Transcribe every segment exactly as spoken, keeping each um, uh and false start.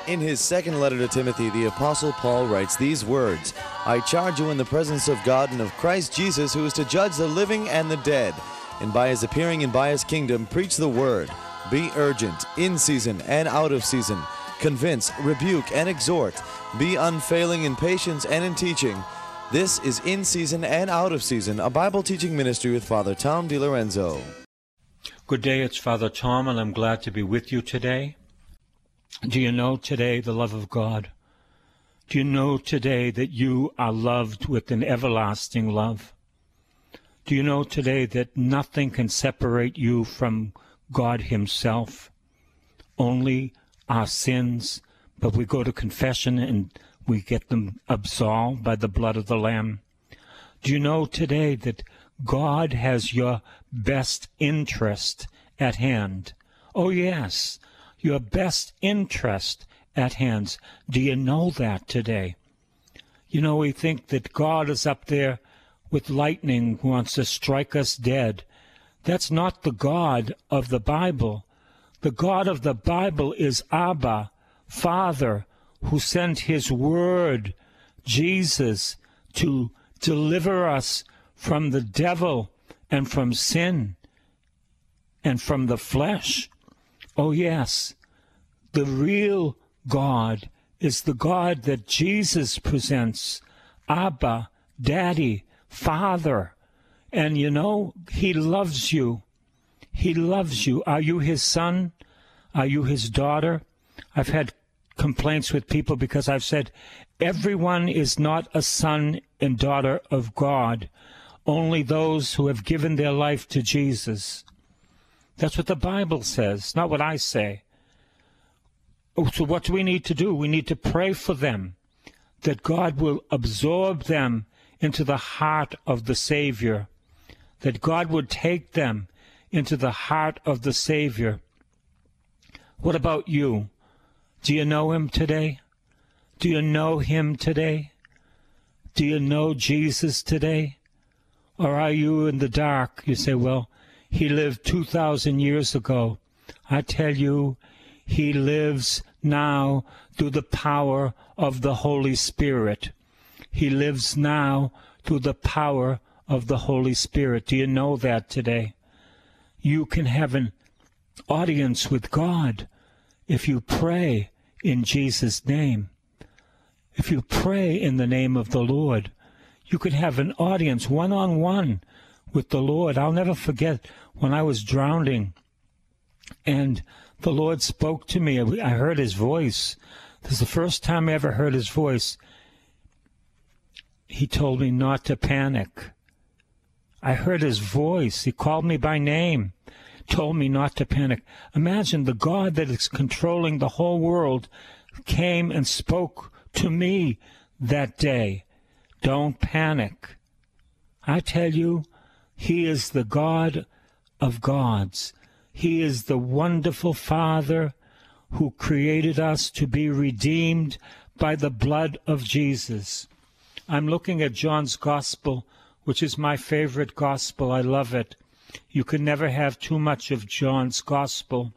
In his second letter to Timothy, the Apostle Paul writes these words, I charge you in the presence of God and of Christ Jesus, who is to judge the living and the dead, and by his appearing and by his kingdom, preach the word. Be urgent, in season and out of season. Convince, rebuke, and exhort. Be unfailing in patience and in teaching. This is In Season and Out of Season, a Bible teaching ministry with Father Tom DiLorenzo. Good day, it's Father Tom, and I'm glad to be with you today. Do you know today the love of God? Do you know today that you are loved with an everlasting love? Do you know today that nothing can separate you from God himself? Only our sins, but we go to confession and we get them absolved by the blood of the Lamb. Do you know today that God has your best interest at hand? Oh yes, your best interest at hand. Do you know that today? You know, we think that God is up there with lightning who wants to strike us dead. That's not the God of the Bible. The God of the Bible is Abba, Father, who sent his word, Jesus, to deliver us from the devil and from sin and from the flesh. Oh yes, the real God is the God that Jesus presents, Abba, Daddy, Father. And you know, he loves you. He loves you. Are you his son? Are you his daughter? I've had complaints with people because I've said, everyone is not a son and daughter of God. Only those who have given their life to Jesus. That's what the Bible says, not what I say. So what do we need to do? We need to pray for them, that God will absorb them into the heart of the Savior, that God would take them into the heart of the Savior. What about you? Do you know him today? Do you know him today? Do you know Jesus today? Or are you in the dark? You say, well, he lived two thousand years ago. I tell you, he lives now through the power of the Holy Spirit. He lives now through the power of the Holy Spirit. Do you know that today? You can have an audience with God if you pray in Jesus' name. If you pray in the name of the Lord, you can have an audience one-on-one with the Lord. I'll never forget when I was drowning and the Lord spoke to me. I heard his voice. This is the first time I ever heard his voice. He told me not to panic. I heard his voice. He called me by name, told me not to panic. Imagine the God that is controlling the whole world came and spoke to me that day. Don't panic. I tell you, he is the God of gods. He is the wonderful Father who created us to be redeemed by the blood of Jesus. I'm looking at John's Gospel, which is my favorite Gospel. I love it. You can never have too much of John's Gospel.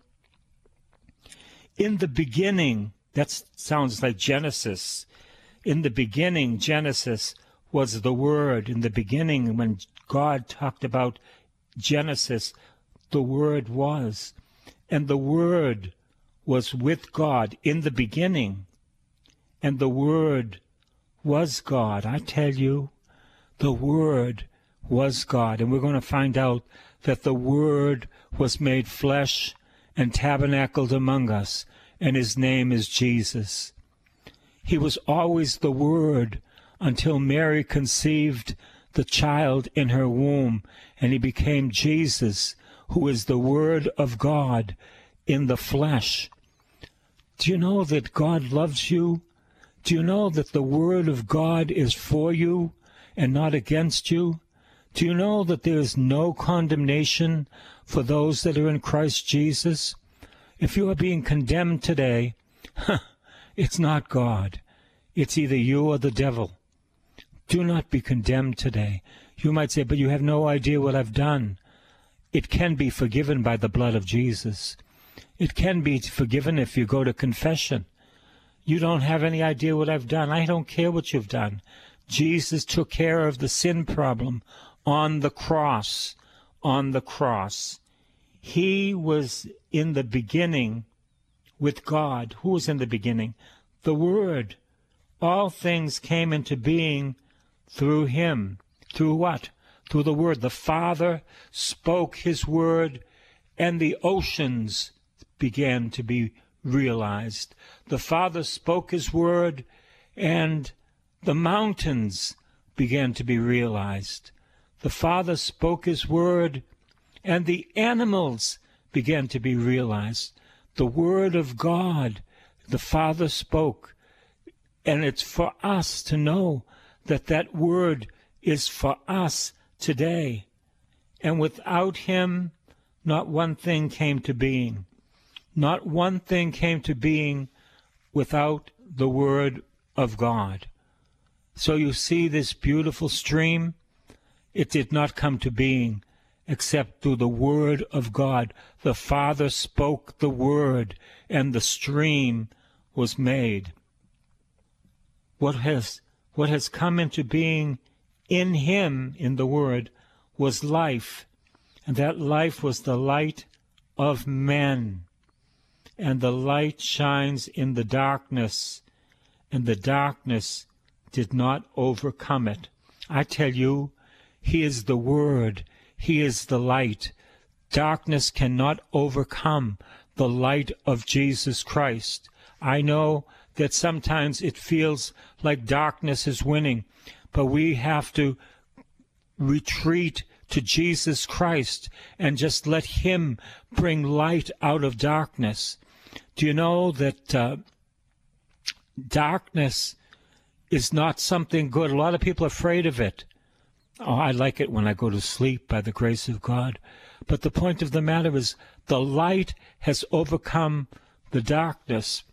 In the beginning, that sounds like Genesis. In the beginning, Genesis was the Word. In the beginning, when God talked about Genesis, the Word was. And the Word was with God in the beginning. And the Word was God. I tell you, the Word was God. And we're going to find out that the Word was made flesh and tabernacled among us. And his name is Jesus. He was always the Word until Mary conceived the child in her womb, and he became Jesus, who is the Word of God in the flesh. Do you know that God loves you? Do you know that the Word of God is for you and not against you? Do you know that there is no condemnation for those that are in Christ Jesus? If you are being condemned today, it's not God. It's either you or the devil. Do not be condemned today. You might say, but you have no idea what I've done. It can be forgiven by the blood of Jesus. It can be forgiven if you go to confession. You don't have any idea what I've done. I don't care what you've done. Jesus took care of the sin problem on the cross. On the cross. He was in the beginning with God. Who was in the beginning? The Word. All things came into being through him. Through what? Through the Word. The Father spoke his Word, and the oceans began to be realized. The Father spoke his Word, and the mountains began to be realized. The Father spoke his Word, and the animals began to be realized. The Word of God, the Father spoke. And it's for us to know that that Word is for us today. And without him, not one thing came to being. Not one thing came to being without the Word of God. So you see this beautiful stream? It did not come to being except through the Word of God. The Father spoke the Word, and the stream was made. What has, what has come into being in him, in the Word, was life, and that life was the light of men. And the light shines in the darkness, and the darkness did not overcome it. I tell you, he is the Word. He is the light. Darkness cannot overcome the light of Jesus Christ. I know that sometimes it feels like darkness is winning, but we have to retreat to Jesus Christ and just let him bring light out of darkness. Do you know that uh, darkness is not something good? A lot of people are afraid of it. Oh, I like it when I go to sleep by the grace of God. But the point of the matter is the light has overcome the darkness.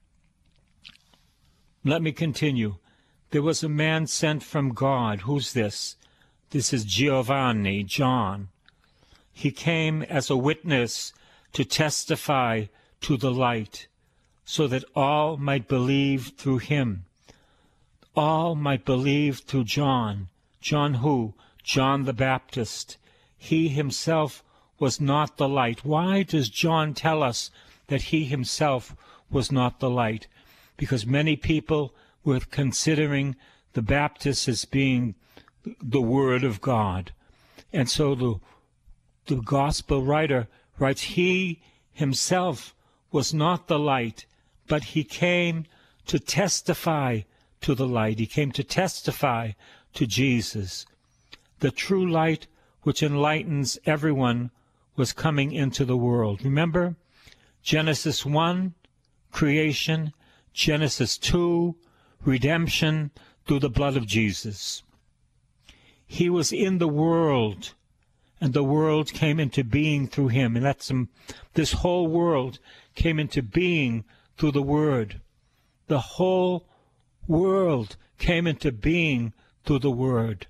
Let me continue. There was a man sent from God. Who's this? This is Giovanni, John. He came as a witness to testify to the light, so that all might believe through him. All might believe through John. John who? John the Baptist. He himself was not the light. Why does John tell us that he himself was not the light? Because many people were considering the Baptist as being the Word of God. And so the, the gospel writer writes, he himself was not the light, but he came to testify to the light. He came to testify to Jesus. The true light which enlightens everyone was coming into the world. Remember, Genesis one, creation, Genesis two, redemption through the blood of Jesus. He was in the world, and the world came into being through him. And that's um, this whole world came into being through the Word. The whole world came into being through the Word.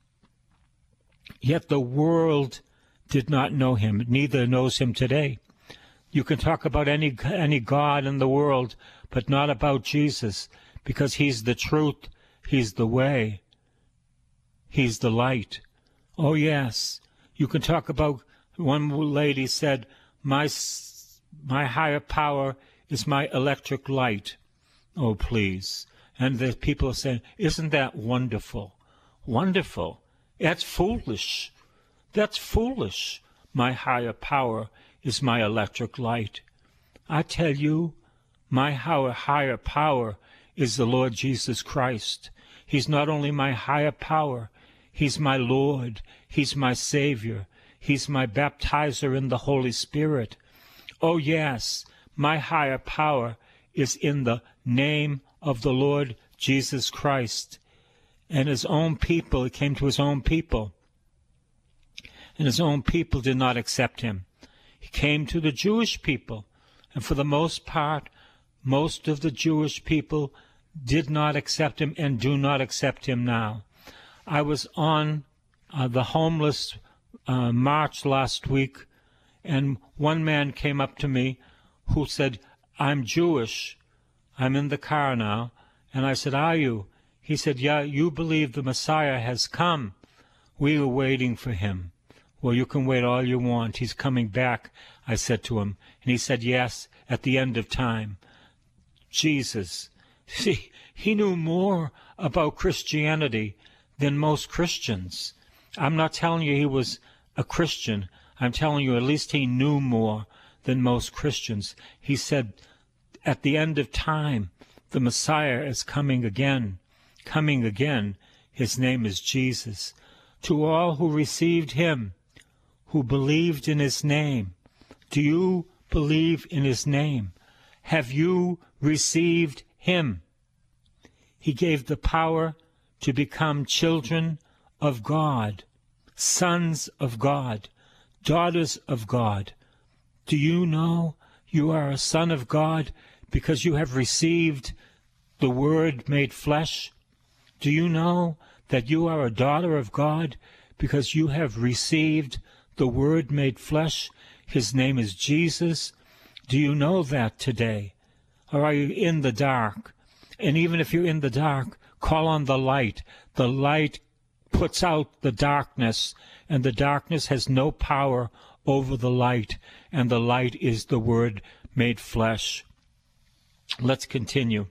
Yet the world did not know him, neither knows him today. You can talk about any any God in the world, but not about Jesus, because he's the truth, he's the way, he's the light. Oh yes, you can talk about, one lady said, my, my higher power is my electric light. Oh please. And the people are saying, isn't that wonderful? Wonderful. That's foolish. That's foolish. My higher power is my electric light. I tell you, my higher, higher power is the Lord Jesus Christ. He's not only my higher power, he's my Lord, he's my Savior, he's my baptizer in the Holy Spirit. Oh yes, my higher power is in the name of the Lord Jesus Christ. And his own people, he came to his own people, and his own people did not accept him. He came to the Jewish people, and for the most part, most of the Jewish people did not accept him and do not accept him now. I was on uh, the homeless uh, march last week, and one man came up to me who said, I'm Jewish. I'm in the car now. And I said, are you? He said, yeah, you believe the Messiah has come. We were waiting for him. Well, you can wait all you want. He's coming back, I said to him. And he said, yes, at the end of time. Jesus. See, he knew more about Christianity than most Christians. I'm not telling you he was a Christian. I'm telling you at least he knew more than most Christians. He said, at the end of time, the Messiah is coming again, coming again. His name is Jesus. To all who received him, who believed in his name. Do you believe in his name? Have you received him? He gave the power to become children of God, sons of God, daughters of God. Do you know you are a son of God because you have received the Word made flesh? Do you know that you are a daughter of God because you have received the Word made flesh? His name is Jesus. Do you know that today? Or are you in the dark? And even if you're in the dark, call on the light. The light puts out the darkness, and the darkness has no power over the light, and the light is the Word made flesh. Let's continue.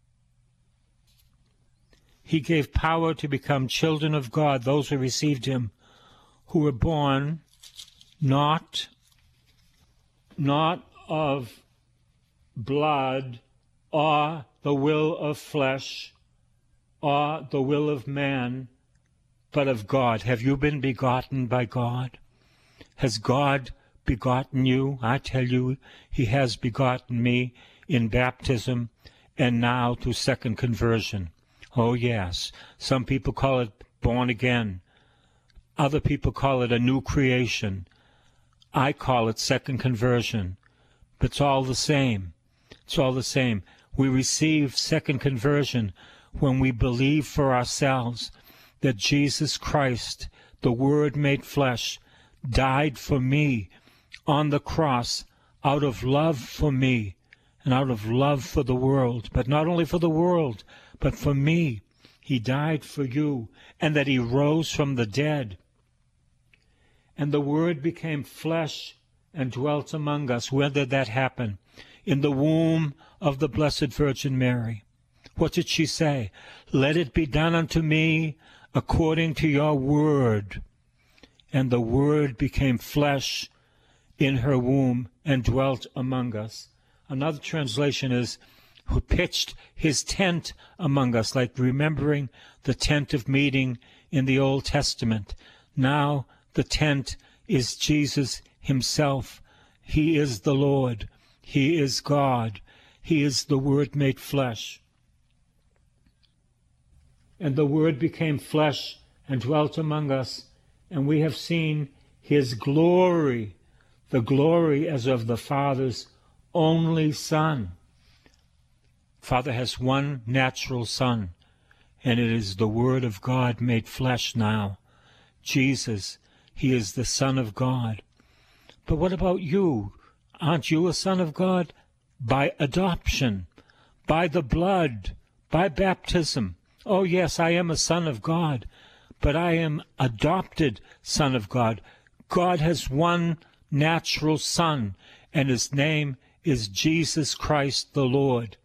He gave power to become children of God, those who received him, who were born not, not of blood or the will of flesh or the will of man, but of God. Have you been begotten by God? Has God begotten you? I tell you, he has begotten me in baptism and now through second conversion. Oh, yes. Some people call it born again. Other people call it a new creation. I call it second conversion. But it's all the same. It's all the same. We receive second conversion when we believe for ourselves that Jesus Christ, the Word made flesh, died for me on the cross out of love for me and out of love for the world. But not only for the world, but for me. He died for you, and that he rose from the dead. And the Word became flesh and dwelt among us. When did that happen? In the womb of the Blessed Virgin Mary. What did she say? Let it be done unto me according to your word. And the Word became flesh in her womb and dwelt among us. Another translation is, who pitched his tent among us, like remembering the tent of meeting in the Old Testament. Now the tent is Jesus himself. He is the Lord. He is God. He is the Word made flesh. And the Word became flesh and dwelt among us, and we have seen his glory, the glory as of the Father's only Son. Father has one natural Son, and it is the Word of God made flesh now. Jesus, he is the Son of God. But what about you? Aren't you a son of God? By adoption, by the blood, by baptism. Oh, yes, I am a son of God, but I am adopted son of God. God has one natural Son, and his name is Jesus Christ the Lord.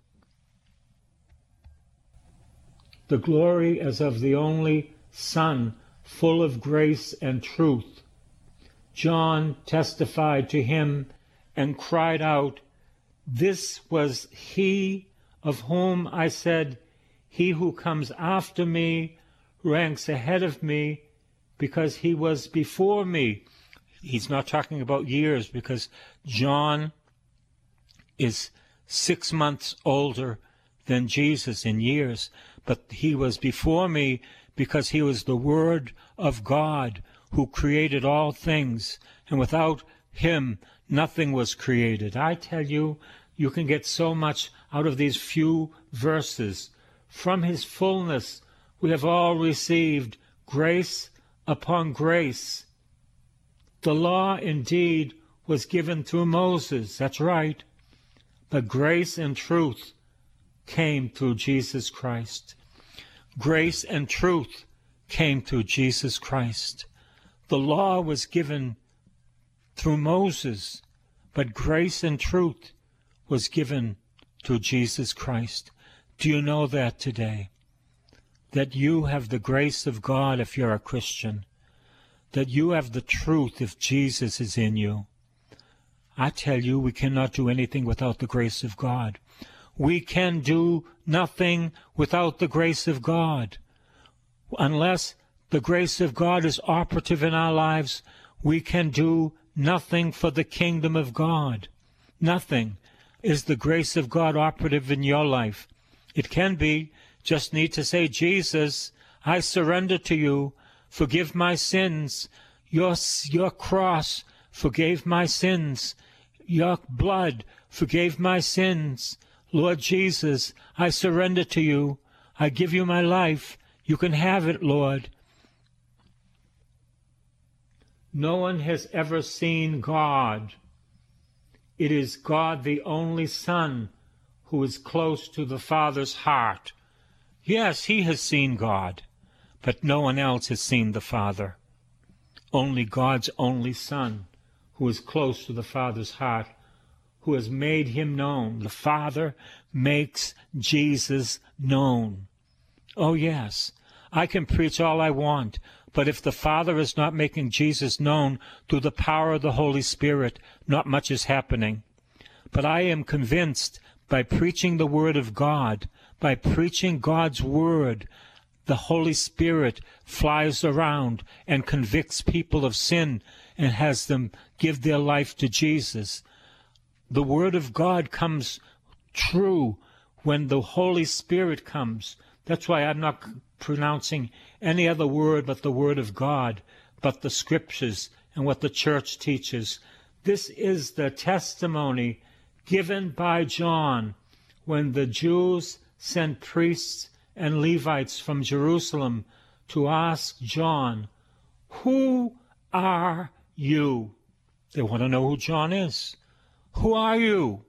The glory as of the only Son, full of grace and truth. John testified to him and cried out, this was he of whom I said, he who comes after me ranks ahead of me because he was before me. He's not talking about years because John is six months older than Jesus in years, but he was before me because he was the Word of God who created all things, and without him nothing was created. I tell you, you can get so much out of these few verses. From his fullness we have all received grace upon grace. The law indeed was given through Moses, that's right, but grace and truth came through Jesus Christ. Grace and truth came through Jesus Christ. The law was given through Moses, but grace and truth was given through Jesus Christ. Do you know that today? That you have the grace of God if you're a Christian. That you have the truth if Jesus is in you. I tell you, we cannot do anything without the grace of God. We can do nothing without the grace of God. Unless the grace of God is operative in our lives, we can do nothing for the kingdom of God. Nothing. Is the grace of God operative in your life? It can be. Just need to say, Jesus, I surrender to you. Forgive my sins. Your, your cross forgave my sins. Your blood forgave my sins. Lord Jesus, I surrender to you. I give you my life. You can have it, Lord. No one has ever seen God. It is God, the only Son, who is close to the Father's heart. Yes, he has seen God, but no one else has seen the Father. Only God's only Son, who is close to the Father's heart, who has made him known. The Father makes Jesus known. Oh, yes, I can preach all I want, but if the Father is not making Jesus known through the power of the Holy Spirit, not much is happening. But I am convinced by preaching the Word of God, by preaching God's Word, the Holy Spirit flies around and convicts people of sin and has them give their life to Jesus. The Word of God comes true when the Holy Spirit comes. That's why I'm not pronouncing any other word but the Word of God, but the Scriptures and what the church teaches. This is the testimony given by John when the Jews sent priests and Levites from Jerusalem to ask John, who are you? They want to know who John is. Who are you?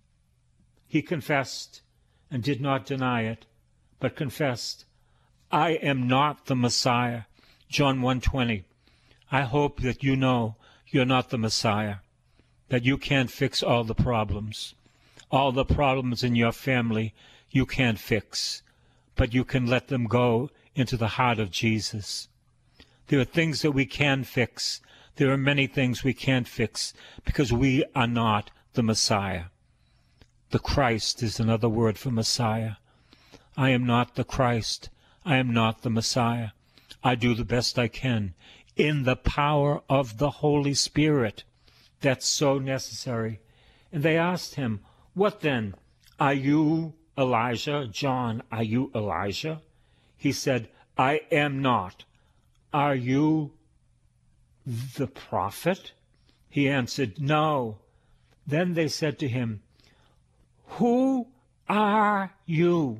He confessed and did not deny it, but confessed, I am not the Messiah. John one twenty. I hope that you know you're not the Messiah, that you can't fix all the problems. All the problems in your family you can't fix, but you can let them go into the heart of Jesus. There are things that we can fix. There are many things we can't fix because we are not the Messiah. The Christ is another word for Messiah. I am not the Christ. I am not the Messiah. I do the best I can in the power of the Holy Spirit. That's so necessary. And they asked him, what then? Are you Elijah? John, are you Elijah? He said, I am not. Are you the prophet? He answered, no. Then they said to him, who are you?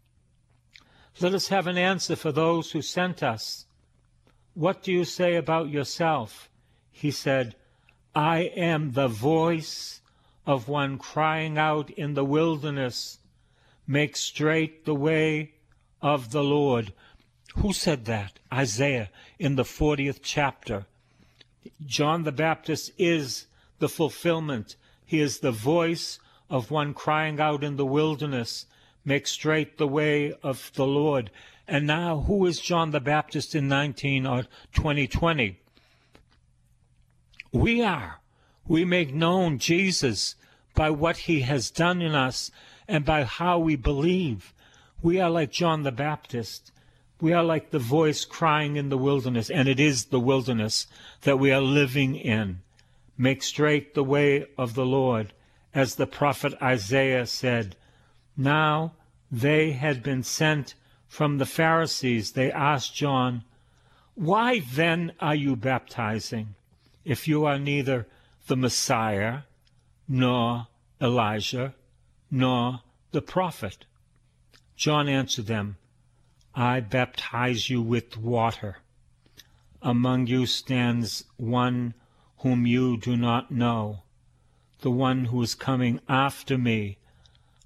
Let us have an answer for those who sent us. What do you say about yourself? He said, I am the voice of one crying out in the wilderness, make straight the way of the Lord. Who said that? Isaiah in the fortieth chapter. John the Baptist is the fulfillment. He is the voice of one crying out in the wilderness, make straight the way of the Lord. And now, who is John the Baptist in nineteen or twenty twenty? We are. We make known Jesus by what he has done in us and by how we believe. We are like John the Baptist. We are like the voice crying in the wilderness, and it is the wilderness that we are living in. Make straight the way of the Lord, as the prophet Isaiah said. Now they had been sent from the Pharisees. They asked John, why then are you baptizing, if you are neither the Messiah, nor Elijah, nor the prophet? John answered them, I baptize you with water. Among you stands one whom you do not know, the one who is coming after me.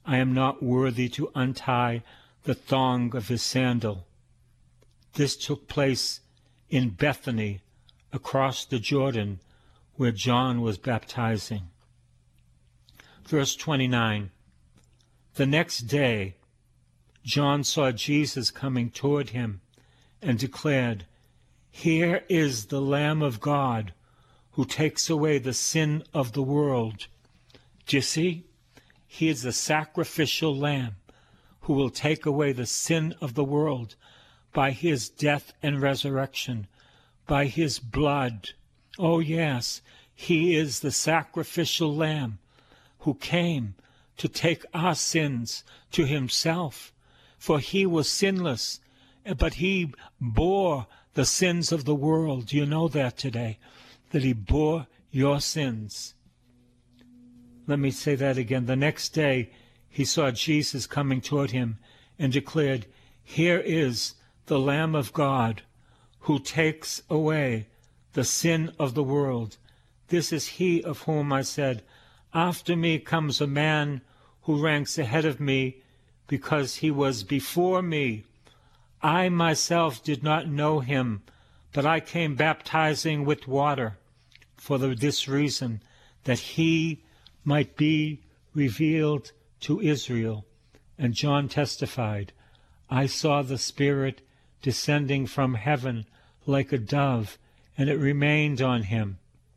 I am not worthy to untie the thong of his sandal. This took place in Bethany, across the Jordan, where John was baptizing. Verse twenty-nine, the next day John saw Jesus coming toward him and declared, "Here is the Lamb of God who takes away the sin of the world." Do you see? He is the sacrificial lamb who will take away the sin of the world by his death and resurrection, by his blood. Oh yes, he is the sacrificial lamb who came to take our sins to himself. For he was sinless, but he bore the sins of the world. Do you know that today? That he bore your sins. Let me say that again. The next day he saw Jesus coming toward him and declared, "Here is the Lamb of God who takes away the sin of the world. This is he of whom I said, 'After me comes a man who ranks ahead of me because he was before me.' I myself did not know him, but I came baptizing with water for the, this reason, that he might be revealed to Israel." And John testified, "I saw the Spirit descending from heaven like a dove, and it remained on him.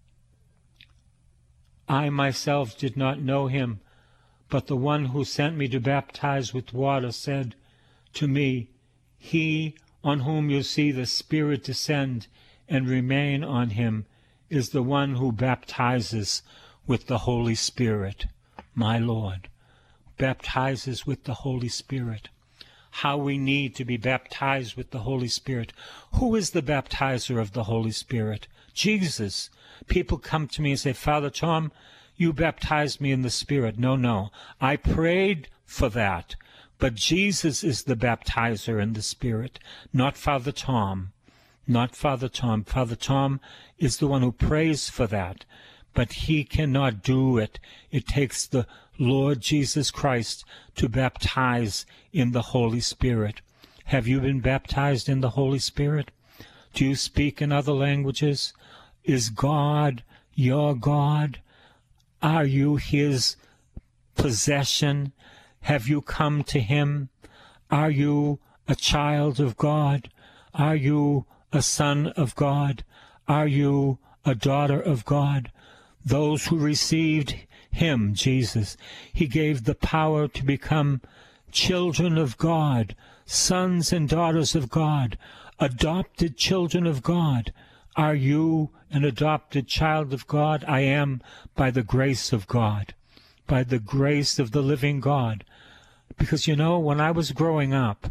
I myself did not know him, but the one who sent me to baptize with water said to me, 'He on whom you see the Spirit descend and remain on him is the one who baptizes with the Holy Spirit.'" My Lord baptizes with the Holy Spirit. How we need to be baptized with the Holy Spirit. Who is the baptizer of the Holy Spirit? Jesus. People come to me and say, "Father Tom, you baptized me in the Spirit." No, no. I prayed for that. But Jesus is the baptizer in the Spirit, not Father Tom. Not Father Tom. Father Tom is the one who prays for that. But he cannot do it. It takes the Lord Jesus Christ to baptize in the Holy Spirit. Have you been baptized in the Holy Spirit? Do you speak in other languages? Is God your God? Are you his possession? Have you come to him? Are you a child of God? Are you a son of God? Are you a daughter of God? Those who received him, Jesus, he gave the power to become children of God, sons and daughters of God, adopted children of God. Are you an adopted child of God? I am, by the grace of God, by the grace of the living God. Because, you know, when I was growing up,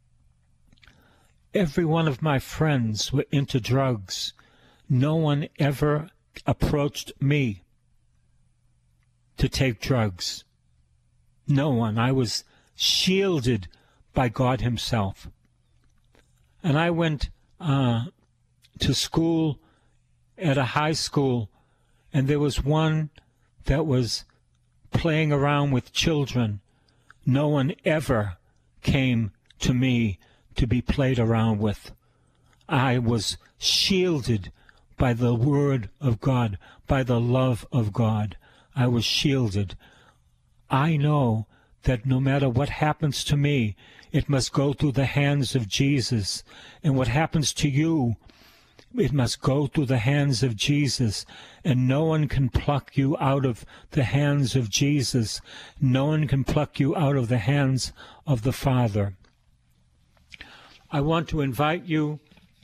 every one of my friends were into drugs. No one ever approached me to take drugs. No one. I was shielded by God himself. And I went uh, to school at a high school, and there was one that was playing around with children. No one ever came to me to be played around with. I was shielded by the Word of God, by the love of God. I was shielded. I know that no matter what happens to me, it must go through the hands of Jesus. And what happens to you, it must go through the hands of Jesus. And no one can pluck you out of the hands of Jesus. No one can pluck you out of the hands of the Father. I want to invite you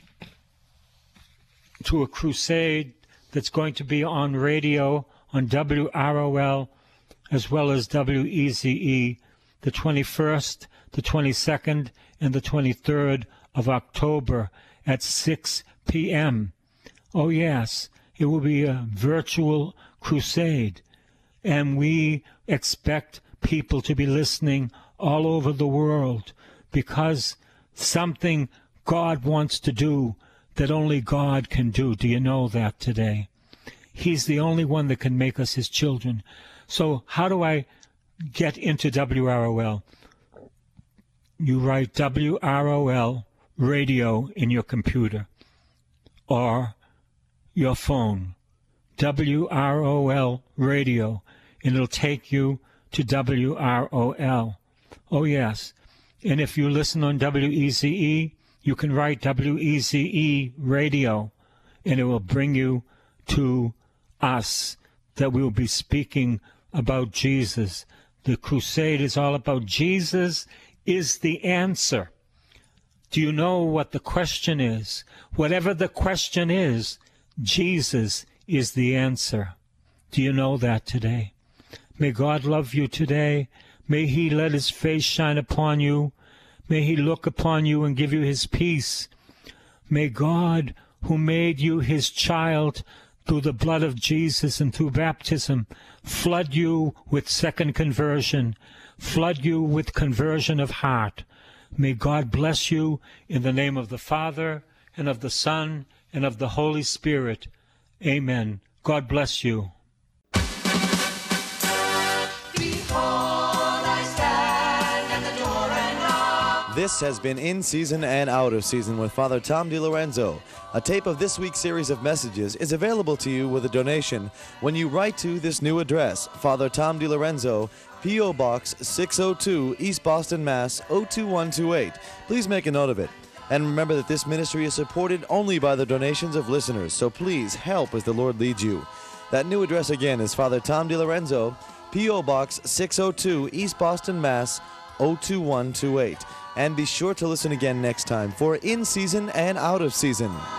to a crusade that's going to be on radio, on W R O L, as well as W E Z E, the twenty-first, the twenty-second, and the twenty-third of October at six p m Oh yes, it will be a virtual crusade, and we expect people to be listening all over the world, because something God wants to do that only God can do. Do you know that today? He's the only one that can make us his children. So how do I get into W R O L. You write W R O L radio in your computer or your phone. W R O L radio, and it'll take you to W R O L. Oh, yes. And if you listen on W E Z E, you can write W E Z E radio, and it will bring you to us, that we will be speaking about Jesus. The crusade is all about Jesus is the answer. Do you know what the question is? Whatever the question is, Jesus is the answer. Do you know that today? May God love you today. May he let his face shine upon you. May he look upon you and give you his peace. May God, who made you his child through the blood of Jesus and through baptism, flood you with second conversion, flood you with conversion of heart. May God bless you in the name of the Father, and of the Son, and of the Holy Spirit. Amen. God bless you. This has been In Season and Out of Season with Father Tom DiLorenzo. A tape of this week's series of messages is available to you with a donation when you write to this new address, Father Tom DiLorenzo, P O. Box six oh two, East Boston, Mass. oh two one two eight. Please make a note of it. And remember that this ministry is supported only by the donations of listeners, so please help as the Lord leads you. That new address again is Father Tom DiLorenzo, P O. Box six oh two, East Boston, Mass. oh two one two eight. And be sure to listen again next time for In Season and Out of Season.